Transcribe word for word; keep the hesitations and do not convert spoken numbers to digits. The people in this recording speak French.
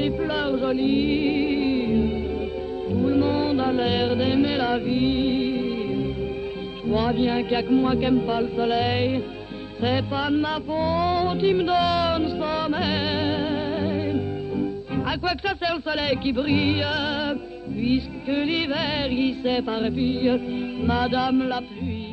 des fleurs jolies. Tout le monde a l'air d'aimer la vie. Je crois bien qu'il n'y a que moi qui aime pas le soleil. C'est pas de ma faute, il me donne sommeil. À quoi que ça sert le soleil qui brille, puisque l'hiver il s'éparpille, Madame la pluie